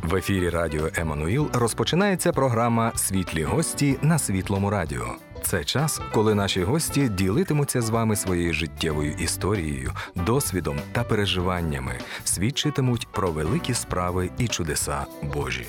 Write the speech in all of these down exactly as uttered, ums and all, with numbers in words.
В ефірі Радіо Еммануїл розпочинається програма «Світлі гості» на Світлому радіо. Це час, коли наші гості ділитимуться з вами своєю життєвою історією, досвідом та переживаннями, свідчитимуть про великі справи і чудеса Божі.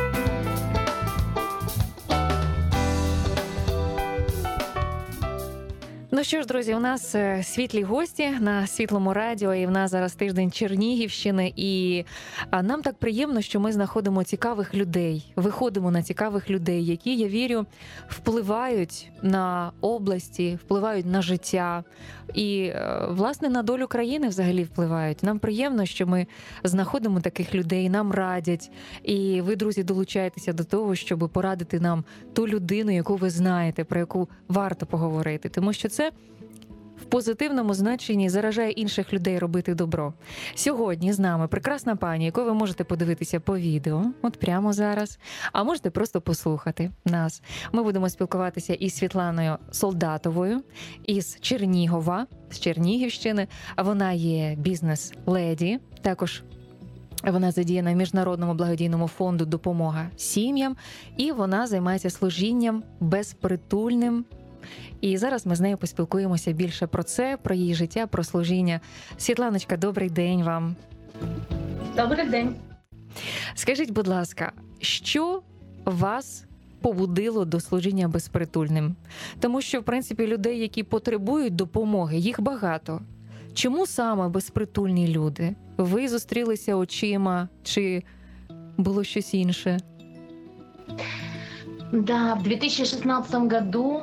Ну що ж, друзі, у нас світлі гості на Світлому радіо, і в нас зараз тиждень Чернігівщини, і нам так приємно, що ми знаходимо цікавих людей, виходимо на цікавих людей, які, я вірю, впливають на області, впливають на життя і, власне, на долю країни взагалі впливають. Нам приємно, що ми знаходимо таких людей, нам радять, і ви, друзі, долучаєтеся до того, щоб порадити нам ту людину, яку ви знаєте, про яку варто поговорити, тому що це в позитивному значенні заражає інших людей робити добро. Сьогодні з нами прекрасна пані, яку ви можете подивитися по відео, от прямо зараз, а можете просто послухати нас. Ми будемо спілкуватися із Світланою Солдатовою, із Чернігова, з Чернігівщини. Вона є бізнес-леді, також вона задіяна в Міжнародному благодійному фонду «Допомога сім'ям», і вона займається служінням безпритульним. І зараз ми з нею поспілкуємося більше про це, про її життя, про служіння. Світланочка, добрий день вам. Добрий день. Скажіть, будь ласка, що вас побудило до служіння безпритульним? Тому що, в принципі, людей, які потребують допомоги, їх багато. Чому саме безпритульні люди? Ви зустрілися очима, чи було щось інше? Да, в две тысячи шестнадцатом году,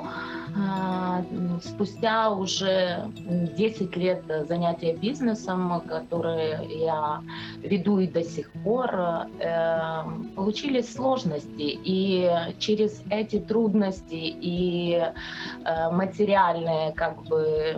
спустя уже десять лет занятия бизнесом, которые я веду и до сих пор, получились сложности. И через эти трудности и материальные, как бы,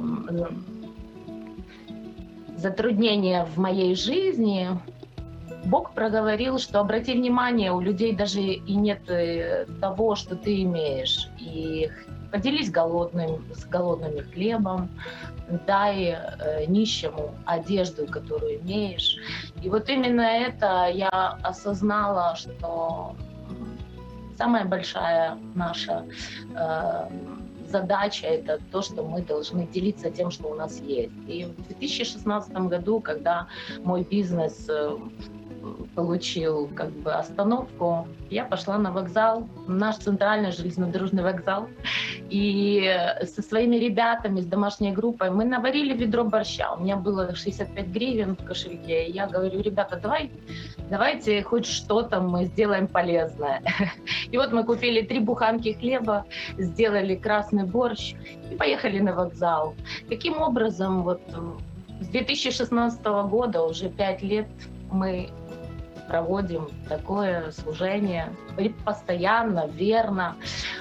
затруднения в моей жизни, Бог проговорил, что обрати внимание, у людей даже и нет того, что ты имеешь. И поделись голодным, с голодными хлебом, дай э, нищему одежду, которую имеешь. И вот именно это я осознала, что самая большая наша э, задача — это то, что мы должны делиться тем, что у нас есть. И в две тысячи шестнадцатом году, когда мой бизнес э, получил, как бы, остановку, я пошла на вокзал, наш центральный железнодорожный вокзал, и со своими ребятами, с домашней группой мы наварили ведро борща. У меня было шестьдесят пять гривен в кошельке, и я говорю: ребята, давай, давайте хоть что-то мы сделаем полезное. И вот мы купили три буханки хлеба, сделали красный борщ и поехали на вокзал. Таким образом, вот с две тысячи шестнадцатого года, уже пять лет, мы проводим такое служение постоянно, верно.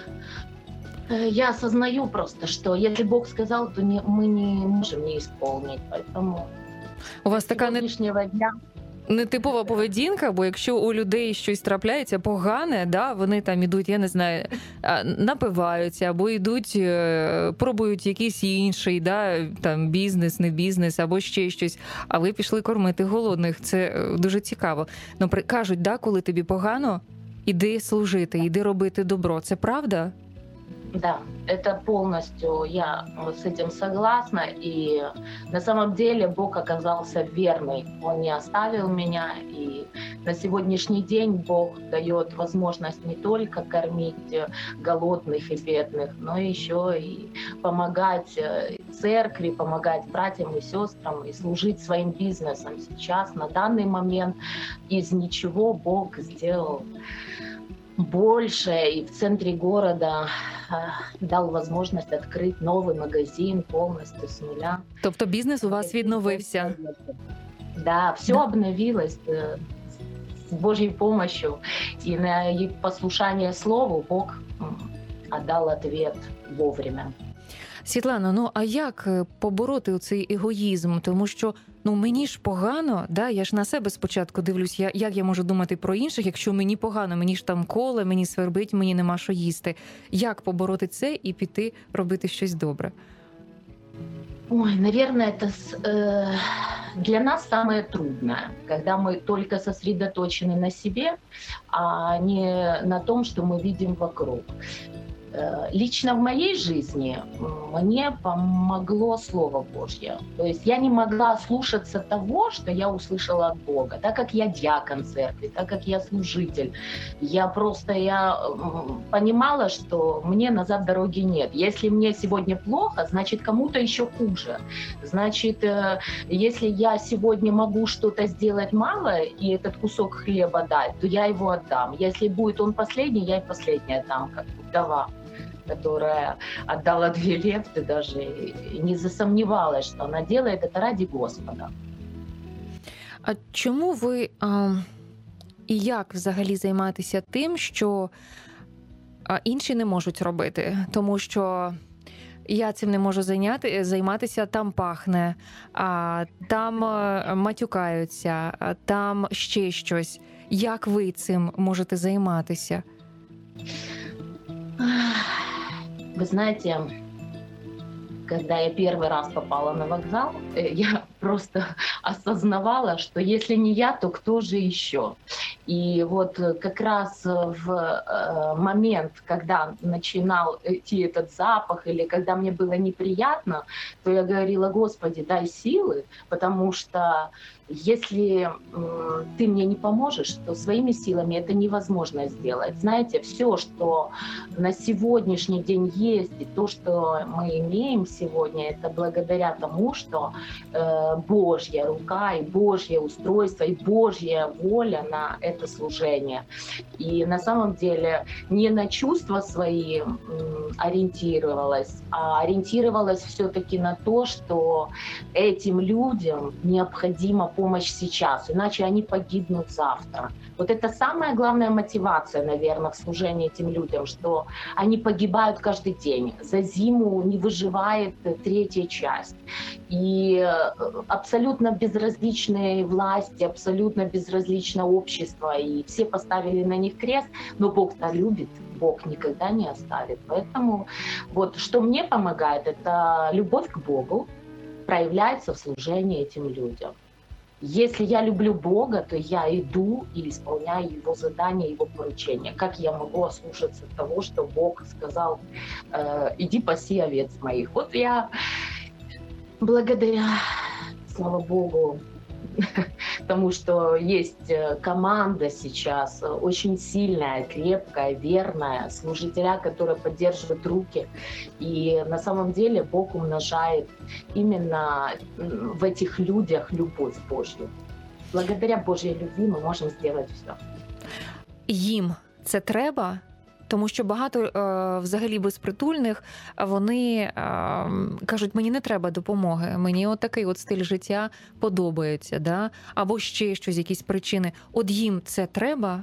Я осознаю просто, что если Бог сказал, то не, мы не можем не исполнить. Поэтому у вас така не... дня... нетипова поведінка, бо якщо у людей щось трапляється погане, да, вони там ідуть, я не знаю, напиваються, або йдуть, пробують якийсь інший, да, там, бізнес, не бізнес, або ще щось, а ви пішли кормити голодних. Це дуже цікаво. Ну, кажуть, да, коли тобі погано, іди служити, іди робити добро. Це правда? Да, это полностью я с этим согласна, и на самом деле Бог оказался верный, Он не оставил меня, и на сегодняшний день Бог дает возможность не только кормить голодных и бедных, но еще и помогать церкви, помогать братьям и сестрам и служить своим бизнесом. Сейчас, на данный момент, из ничего Бог сделал больше, и в центре города э, дал возможность открыть новый магазин полностью с нуля. Тобто бізнес у вас відновився? Да, все да. обновилось э, с Божьей помощью, и на послушание Слову Бог э, отдал ответ вовремя. Світлана, ну а як побороти цей егоїзм? Тому що, ну, мені ж погано, да? Я ж на себе спочатку дивлюсь, я, як я можу думати про інших, якщо мені погано, мені ж там коле, мені свербить, мені нема що їсти. Як побороти це і піти робити щось добре? Ой, наверное, это с- э, для нас самое трудное, когда мы только сосредоточены на себе, а не на том, что мы видим вокруг. Э, Лично в моей жизни м, мне помогло Слово Божье. То есть я не могла слушаться того, что я услышала от Бога. Так как я диакон церкви, так как я служитель, я просто я м, понимала, что мне назад дороги нет. Если мне сегодня плохо, значит кому-то еще хуже. Значит, э, если я сегодня могу что-то сделать мало и этот кусок хлеба дать, то я его отдам. Если будет он последний, я и последний отдам, как вдова, которая отдала две лепты, даже и не засомневалась, что она делает это ради Господа. А чому ви а, і як взагалі займатися тим, що а, інші не можуть робити? Тому що я цим не можу зайняти, займатися, там пахне, а, там е, матюкаються, а, там ще щось. Як ви цим можете займатися? Вы знаете, когда я первый раз попала на вокзал, э, я просто осознавала, что если не я, то кто же еще? И вот э, как раз э, в э, момент, когда начинал идти этот запах, или когда мне было неприятно, то я говорила: Господи, дай силы, потому что если м, ты мне не поможешь, то своими силами это невозможно сделать. Знаете, все, что на сегодняшний день есть, и то, что мы имеем сегодня, это благодаря тому, что э, Божья рука и Божье устройство, и Божья воля на это служение. И на самом деле не на чувства свои м, ориентировалась, а ориентировалась все-таки на то, что этим людям необходима помощь сейчас, иначе они погибнут завтра. Вот это самая главная мотивация, наверное, в служении этим людям, что они погибают каждый день. За зиму не выживает третья часть. И абсолютно безразличные власти, абсолютно безразлично общество, и все поставили на них крест, но Бог-то любит, Бог никогда не оставит. Поэтому вот что мне помогает, это любовь к Богу проявляется в служении этим людям. Если я люблю Бога, то я иду и исполняю Его задания, Его поручения. Как я могу ослушаться того, что Бог сказал: э, иди паси овец моих? Вот я благодаря, слава Богу, тому, что есть команда сейчас очень сильная, крепкая, верная, служителя, которые поддерживают руки. И на самом деле Бог умножает именно в этих людях любовь Божью. Благодаря Божьей любви мы можем сделать все. Їм це треба? Тому що багато е, взагалі безпритульних, вони е, кажуть, мені не треба допомоги, мені отакий от стиль життя подобається, да? Або ще щось, якісь причини. От їм це треба?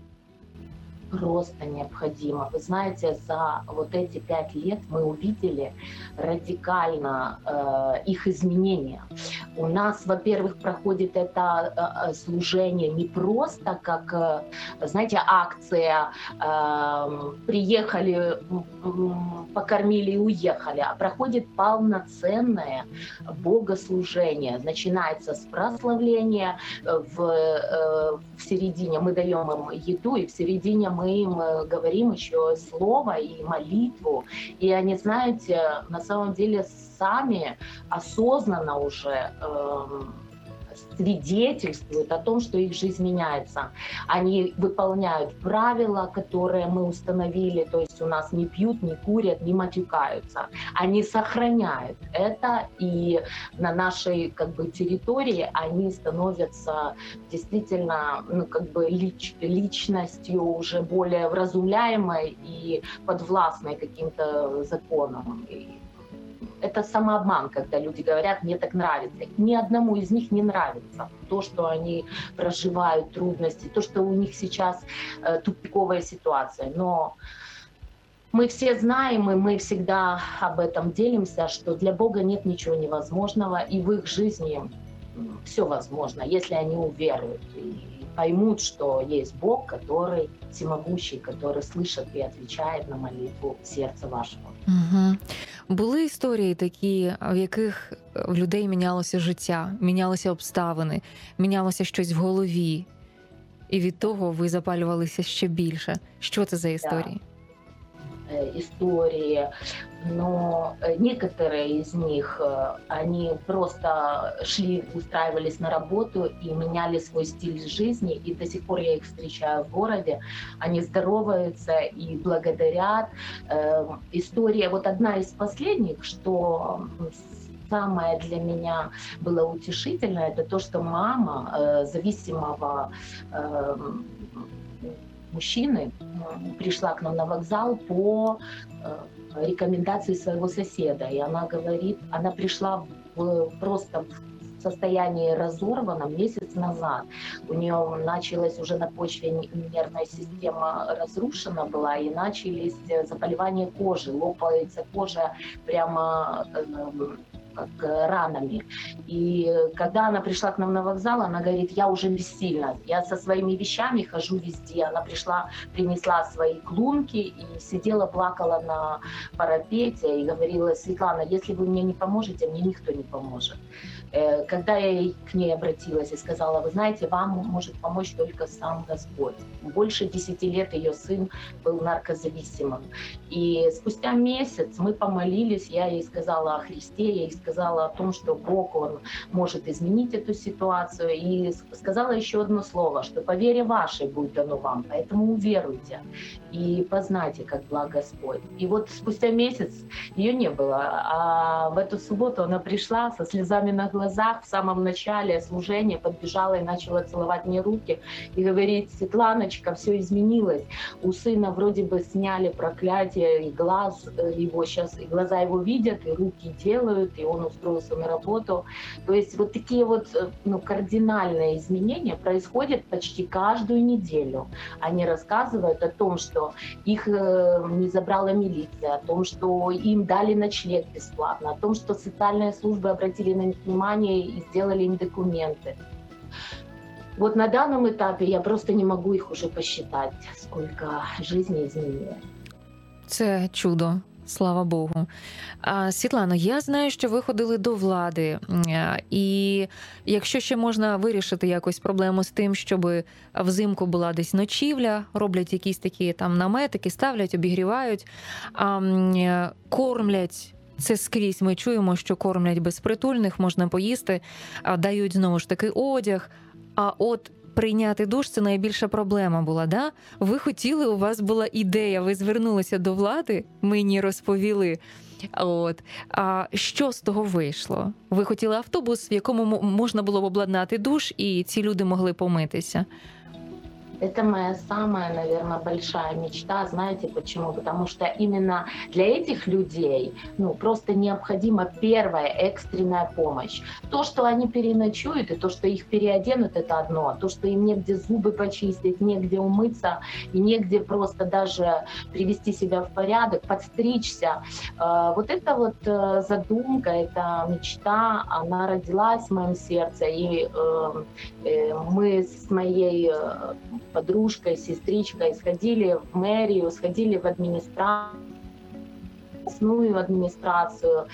Просто необходимо. Вы знаете, за вот эти пять лет мы увидели радикально э, их изменения. У нас, во-первых, проходит это э, служение не просто как, э, знаете, акция, э, приехали, э, покормили и уехали, а проходит полноценное богослужение. Начинается с прославления, в, э, в середине мы даем им еду, и в середине мы им говорим еще слово и молитву. И они, знаете, на самом деле сами осознанно уже э, свидетельствуют о том, что их жизнь меняется. Они выполняют правила, которые мы установили, то есть у нас не пьют, не курят, не матюкаются. Они сохраняют это, и на нашей как бы территории они становятся действительно ну, как бы лич, личностью уже более вразумляемой и подвластной каким-то законам. Это самообман, когда люди говорят: мне так нравится. Ни одному из них не нравится то, что они проживают трудности, то, что у них сейчас э, тупиковая ситуация. Но мы все знаем, и мы всегда об этом делимся, что для Бога нет ничего невозможного, и в их жизни все возможно, если они уверуют и поймут, что есть Бог, который всемогущий, который слышит и отвечает на молитву сердца вашего. Угу. Були історії такі, в яких в людей мінялося життя, мінялися обставини, мінялося щось в голові, і від того ви запалювалися ще більше. Що це за історії? Да. Истории, но некоторые из них, они просто шли, устраивались на работу и меняли свой стиль жизни, и до сих пор я их встречаю в городе, они здороваются и благодарят. История, вот одна из последних, что самое для меня было утешительное, это то, что мама зависимого мужчины пришла к нам на вокзал по рекомендации своего соседа. И она говорит, она пришла в, просто в состоянии разорванном месяц назад. У нее началась уже на почве нервная система разрушена была, и начались заболевания кожи, лопается кожа прямо как ранами. И когда она пришла к нам на вокзал, она говорит, я уже бессильна, я со своими вещами хожу везде. Она пришла, принесла свои клунки и сидела, плакала на парапете и говорила, Светлана, если вы мне не поможете, мне никто не поможет. Когда я к ней обратилась и сказала, вы знаете, вам может помочь только сам Господь. Больше десяти лет ее сын был наркозависимым. И спустя месяц мы помолились, я ей сказала о Христе, я ей сказала о том, что Бог, Он может изменить эту ситуацию. И сказала еще одно слово, что по вере вашей будет дано вам, поэтому уверуйте и познайте, как благ Господь. И вот спустя месяц ее не было, а в эту субботу она пришла со слезами на глазах в самом начале служения, подбежала и начала целовать мне руки и говорит, Светланочка, все изменилось. У сына вроде бы сняли проклятие, и глаз его сейчас, и глаза его видят, и руки делают, и он устроился на работу. То есть вот такие вот ну, кардинальные изменения происходят почти каждую неделю. Они рассказывают о том, что их не забрала милиция, о том, что им дали ночлег бесплатно, о том, что социальные службы обратили на них внимание и сделали им документы. Вот на данном этапе я просто не могу их уже посчитать, сколько жизней изменилось. Це чудо. Слава Богу. А, Світлано, я знаю, що ви ходили до влади, і якщо ще можна вирішити якось проблему з тим, щоб взимку була десь ночівля, роблять якісь такі там наметики, ставлять, обігрівають, а, кормлять. Це скрізь ми чуємо, що кормлять безпритульних, можна поїсти, дають знову ж таки одяг. А от прийняти душ – це найбільша проблема була, да? Ви хотіли, у вас була ідея, ви звернулися до влади, мені розповіли. От. А що з того вийшло? Ви хотіли автобус, в якому можна було б обладнати душ, і ці люди могли помитися? Это моя самая, наверное, большая мечта. Знаете почему? Потому что именно для этих людей ну, просто необходима первая экстренная помощь. То, что они переночуют, и то, что их переоденут, это одно. То, что им негде зубы почистить, негде умыться, и негде просто даже привести себя в порядок, подстричься. Вот эта вот задумка, эта мечта, она родилась в моем сердце. И мы с моей подружкой, сестричкой сходили в мэрию, сходили в администрацию, администрацию.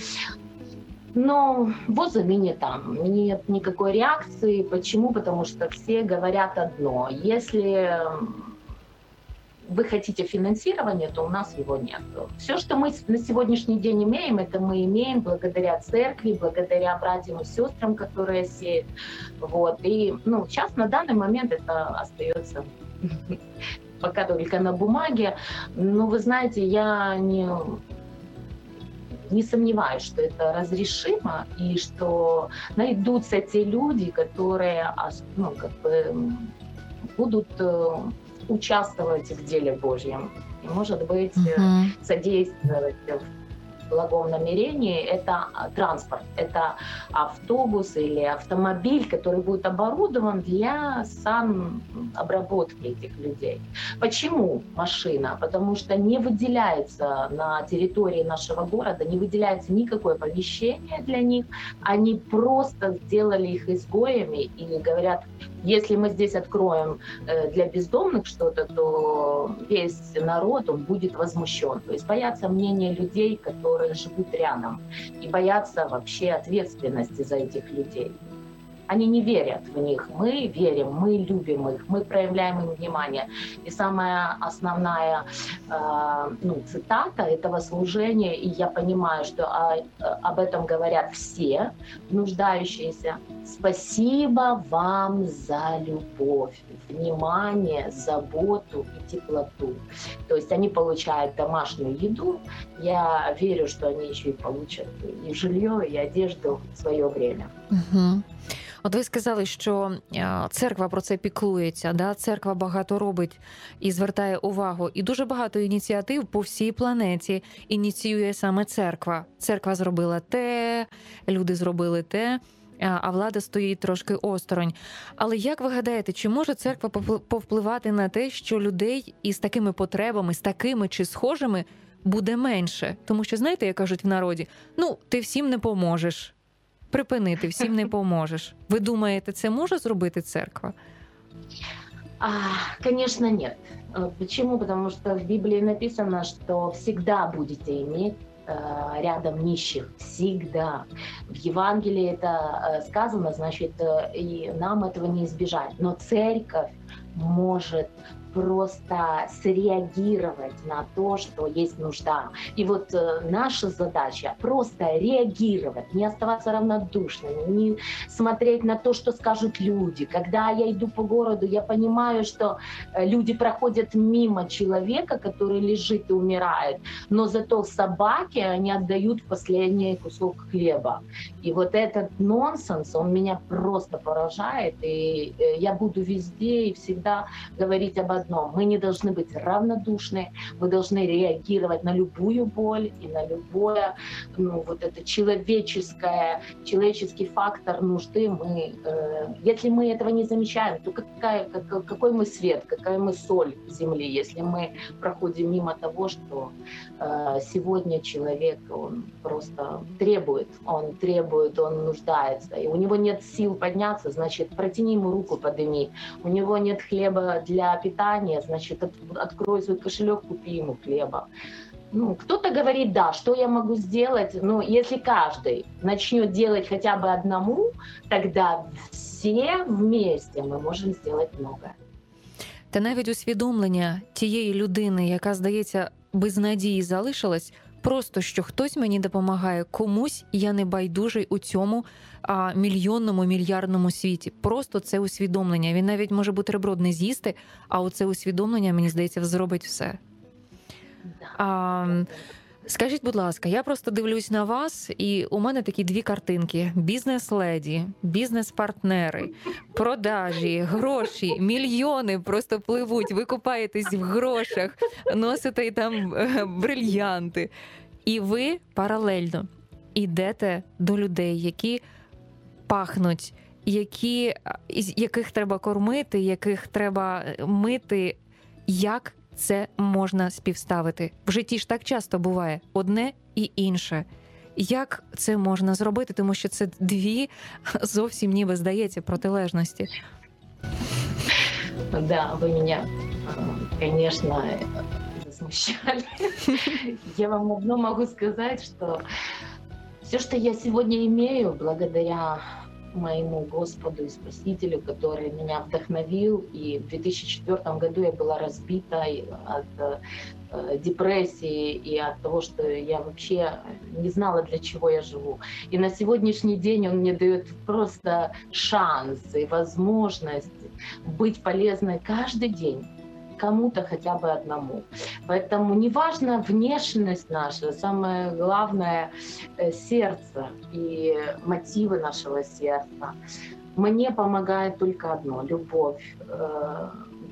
Но воза ныне там, нет никакой реакции. Почему? Потому что все говорят одно. Если вы хотите финансирования, то у нас его нет. Все, что мы на сегодняшний день имеем, это мы имеем благодаря церкви, благодаря братьям и сестрам, которые сеют. Вот. И ну, сейчас на данный момент это остается пока только на бумаге. Но вы знаете, я не, не сомневаюсь, что это разрешимо и что найдутся те люди, которые ну, как бы, будут участвовать в деле Божьем и, может быть, uh-huh. содействовать в благом намерении, это транспорт, это автобус или автомобиль, который будет оборудован для самообработки этих людей. Почему машина? Потому что не выделяется на территории нашего города, не выделяется никакое помещение для них, они просто сделали их изгоями и говорят, если мы здесь откроем для бездомных что-то, то весь народ, он будет возмущен. То есть боятся мнения людей, которые живут рядом, и боятся вообще ответственности за этих людей. Они не верят в них. Мы верим, мы любим их, мы проявляем им внимание. И самая основная э, ну, цитата этого служения, и я понимаю, что о, об этом говорят все нуждающиеся: «Спасибо вам за любовь, внимание, заботу и теплоту». То есть они получают домашнюю еду. Я верю, что они еще и получат и жилье, и одежду в свое время. Угу. От ви сказали, що церква про це піклується, да? Церква багато робить і звертає увагу. І дуже багато ініціатив по всій планеті ініціює саме церква. Церква зробила те, люди зробили те, а влада стоїть трошки осторонь. Але як ви гадаєте, чи може церква повпливати на те, що людей із такими потребами, з такими чи схожими буде менше? Тому що, знаєте, як кажуть в народі, ну, ти всім не поможеш. Припинити, всім не поможеш. Ви думаєте, це може зробити церква? А, конечно, нет. Почему? Потому что в Библии написано, что всегда будете иметь э, рядом нищих. Всегда. В Евангелии это э, сказано, значит, э, и нам этого не избежать. Но церковь может просто среагировать на то, что есть нужда. И вот э, наша задача просто реагировать, не оставаться равнодушными, не смотреть на то, что скажут люди. Когда я иду по городу, я понимаю, что э, люди проходят мимо человека, который лежит и умирает, но зато собаки, они отдают последний кусок хлеба. И вот этот нонсенс, он меня просто поражает, и э, я буду везде и всегда говорить об одном. Мы не должны быть равнодушны, мы должны реагировать на любую боль и на любое, ну, вот это человеческое, человеческий фактор нужды. Мы, э, если мы этого не замечаем, то какая, как, какой мы свет, какая мы соль земли, если мы проходим мимо того, что э, сегодня человек, он просто требует, он требует, он нуждается, и у него нет сил подняться, значит, протяни ему руку, подними. У него нет хлеба для питания, значит, от, открой свой кошелек, купи ему хлеба. Ну, кто-то говорит, да, что я могу сделать? Ну, если каждый начнет делать хотя бы одному, тогда все вместе мы можем сделать многое. Та навіть усвідомлення тієї людини, яка, здається, без надії залишилась, просто, що хтось мені допомагає, комусь я не байдужий у цьому а, мільйонному, мільярдному світі. Просто це усвідомлення. Він навіть може бутерброд не з'їсти, а оце усвідомлення, мені здається, зробить все. А, скажіть, будь ласка, я просто дивлюсь на вас, і у мене такі дві картинки. Бізнес-леді, бізнес-партнери, продажі, гроші, мільйони просто пливуть, ви купаєтесь в грошах, носите там брильянти. І ви паралельно йдете до людей, які пахнуть, які, яких треба кормити, яких треба мити. Як це можна співставити? В житті ж так часто буває одне і інше. Як це можна зробити? Тому що це дві зовсім ніби, здається, протилежності. Да, вы меня, конечно, засмущали. Я вам одно могу сказать, что все, что я сегодня имею, благодаря моему Господу и Спасителю, который меня вдохновил. И в две тысячи четвёртом году я была разбита от э, депрессии и от того, что я вообще не знала, для чего я живу. И на сегодняшний день он мне дает просто шанс и возможность быть полезной каждый день кому-то хотя бы одному. Поэтому неважно внешность наша, самое главное — сердце и мотивы нашего сердца. Мне помогает только одно — любовь э, к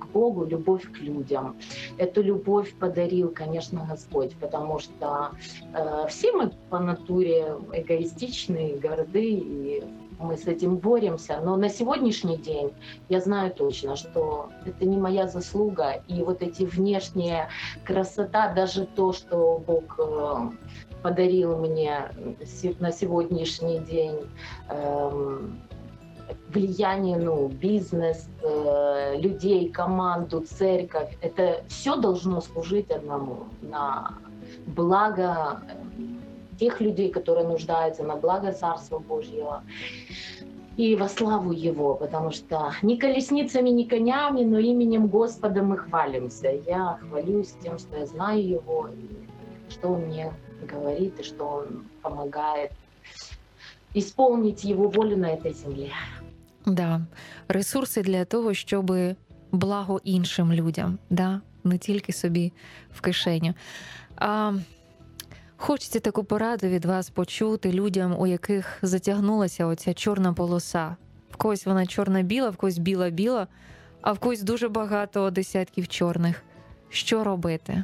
Богу, любовь к людям. Эту любовь подарил, конечно, Господь, потому что э, все мы по натуре эгоистичны, горды, и мы с этим боремся. Но на сегодняшний день я знаю точно, что это не моя заслуга, и вот эти внешние красота, даже то, что Бог э, подарил мне на сегодняшний день, э, влияние, ну, бизнес, э, людей, команду, церковь, это все должно служить одному, на благо тех людей, которые нуждаются, на благо Царства Божьего и во славу Его, потому что не колесницами, не конями, но именем Господа мы хвалимся. Я хвалюсь тем, что я знаю Его, и что Он мне говорит, и что Он помогает исполнить Его волю на этой земле. Да, ресурси для того, щоб благо іншим людям, да? Не тільки собі в кишеню. А, хочеться таку пораду від вас почути людям, у яких затягнулася оця чорна полоса. В когось вона чорна-біла, в когось біла-біла, а в когось дуже багато десятків чорних. Що робити?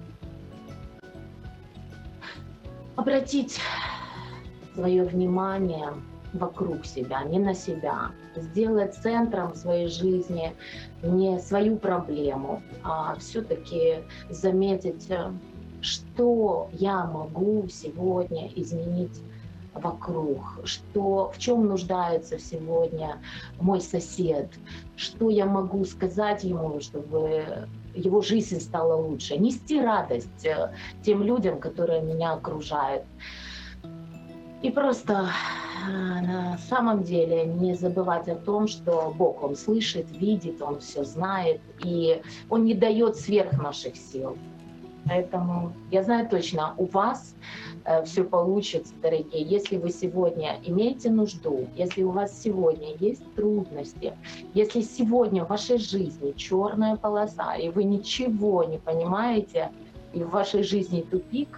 Обратить своє внимание вокруг себя, не на себя. Сделать центром своей жизни не свою проблему, а все-таки заметить, что я могу сегодня изменить вокруг, что, в чем нуждается сегодня мой сосед, что я могу сказать ему, чтобы его жизнь стала лучше, нести радость тем людям, которые меня окружают. И просто на самом деле не забывать о том, что Бог, Он слышит, видит, Он все знает, и Он не дает сверх наших сил. Поэтому я знаю точно, у вас э, все получится, дорогие. Если вы сегодня имеете нужду, если у вас сегодня есть трудности, если сегодня в вашей жизни черная полоса, и вы ничего не понимаете, и в вашей жизни тупик,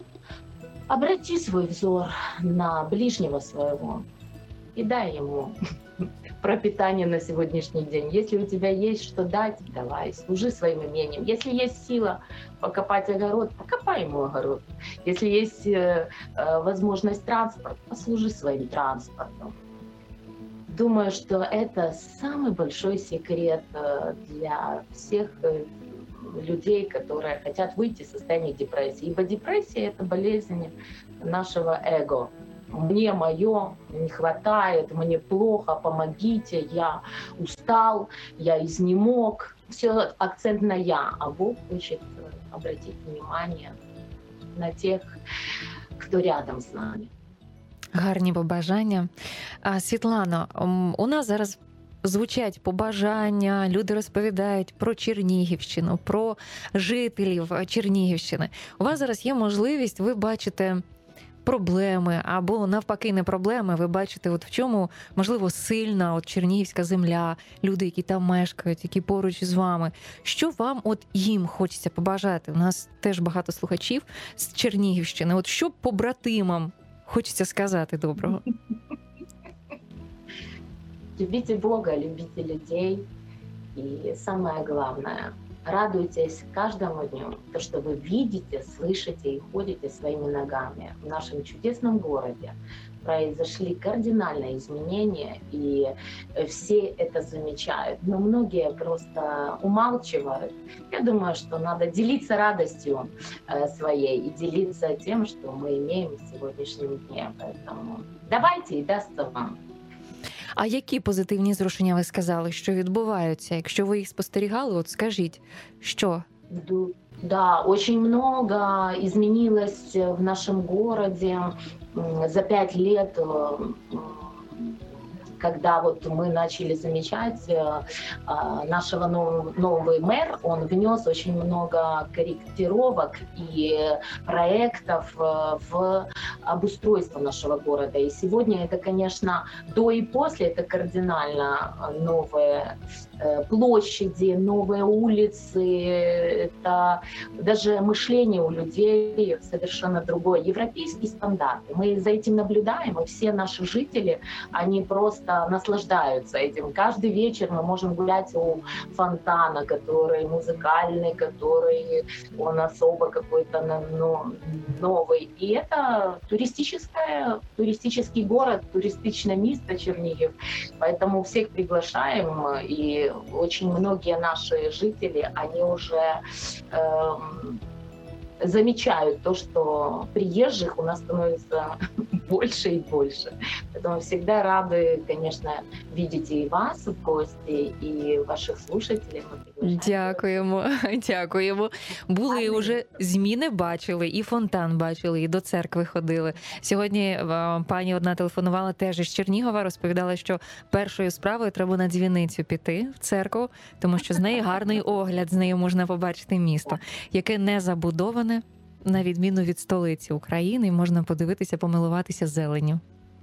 обрати свой взор на ближнего своего и дай ему пропитание на сегодняшний день. Если у тебя есть что дать, давай, служи своим имением. Если есть сила покопать огород, покопай ему огород. Если есть э, э, возможность транспорта, послужи своим транспортом. Думаю, что это самый большой секрет э, для всех э, людей, которые хотят выйти из состояния депрессии. Ибо депрессия — это болезнь нашего эго. Мне мое не хватает, мне плохо, помогите, я устал, я изнемог. Все акцент на я, а Бог хочет обратить внимание на тех, кто рядом з нами. Гарні побажання. А, Світлано, у нас зараз звучать побажання, люди розповідають про Чернігівщину, про жителів Чернігівщини. У вас зараз є можливість, ви бачите проблеми, або навпаки не проблеми, ви бачите, от в чому, можливо, сильна от чернігівська земля, люди, які там мешкають, які поруч з вами. Що вам от їм хочеться побажати? У нас теж багато слухачів з Чернігівщини. От що побратимам хочеться сказати доброго? Любите Бога, любите людей. И самое главное, радуйтесь каждому дню, то, что вы видите, слышите и ходите своими ногами. В нашем чудесном городе произошли кардинальные изменения, и все это замечают. Но многие просто умалчивают. Я думаю, что надо делиться радостью своей и делиться тем, что мы имеем в сегодняшнем дне. Поэтому давайте, и дастся вам. А які позитивні зрушення ви сказали, що відбуваються? Якщо ви їх спостерігали, от скажіть, що? Да, очень много изменилось в нашем городе за пять лет, когда вот мы начали замечать нашего нового, новый мэр, он внес очень много корректировок и проектов в обустройство нашего города. И сегодня это, конечно, до и после, это кардинально новые площади, новые улицы, это даже мышление у людей совершенно другое. Европейские стандарты. Мы за этим наблюдаем, и все наши жители, они просто наслаждаются этим. Каждый вечер мы можем гулять у фонтана, который музыкальный, который он особо какой-то ну, новый. И это туристическое, туристический город, туристичное место Чернигов. Поэтому всех приглашаем, и очень многие наши жители, они уже э, замечают то, что приезжих у нас становится больше и больше. Поэтому всегда рады, конечно, видеть и вас в гості, і ваших слушателів. Дякуємо, дякуємо. Були вже зміни, бачили, і фонтан бачили, і до церкви ходили. Сьогодні пані одна телефонувала теж із Чернігова, розповідала, що першою справою треба на дзвіницю піти в церкву, тому що з неї гарний огляд, з нею можна побачити місто, яке не забудоване, на відміну від столиці України, можна подивитися, помилуватися зеленню.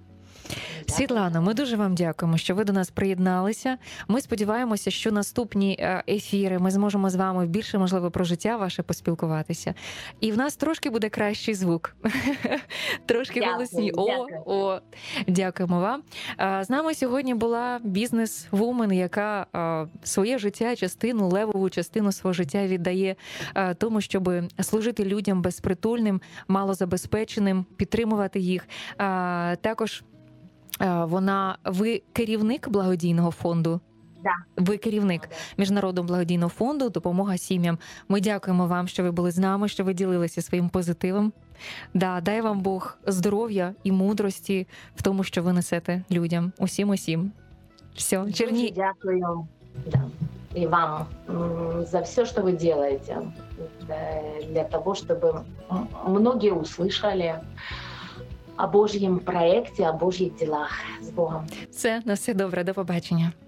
Світлано, ми дуже вам дякуємо, що ви до нас приєдналися. Ми сподіваємося, що наступні ефіри ми зможемо з вами більше, можливо, про життя ваше поспілкуватися. І в нас трошки буде кращий звук. Трошки голосні. О, о, дякуємо вам. З нами сьогодні була бізнес-вумен, яка своє життя, частину, левову частину свого життя віддає тому, щоб служити людям безпритульним, малозабезпеченим, підтримувати їх. Також вона, ви керівник благодійного фонду? Да. Ви керівник Міжнародного благодійного фонду «Допомога сім'ям». Ми дякуємо вам, що ви були з нами, що ви ділилися своїм позитивом. Да, дай вам Бог здоров'я і мудрості в тому, що ви несете людям. Усім-усім. Все, Черні... Дякую. Да. И вам за все, что вы делаете, для того, чтобы многие услышали о Божьем проекте, о Божьих ділах. З Богом. Все, на все добре, до побачення.